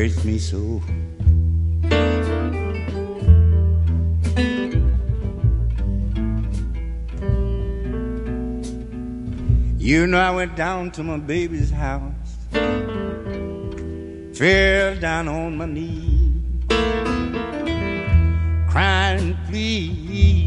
hurts me so. You know I went down to my baby's house, fell down on my knees, crying please.